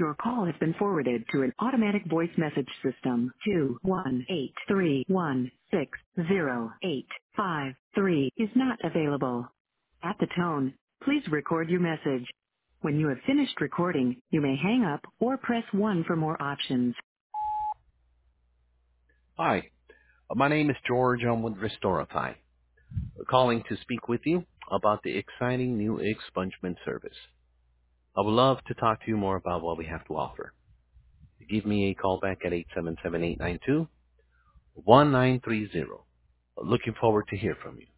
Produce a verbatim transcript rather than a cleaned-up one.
Your call has been forwarded to an automatic voice message system. Two one eight three one six zero eight five three is not available. At the tone, please record your message. When you have finished recording, you may hang up or press one for more options. Hi, uh, my name is George. I'm with Restorify, calling to speak with you about the exciting new expungement service. I would love to talk to you more about what we have to offer. Give me a call back at eight seven seven, eight nine two, one nine three zero. Looking forward to hear from you.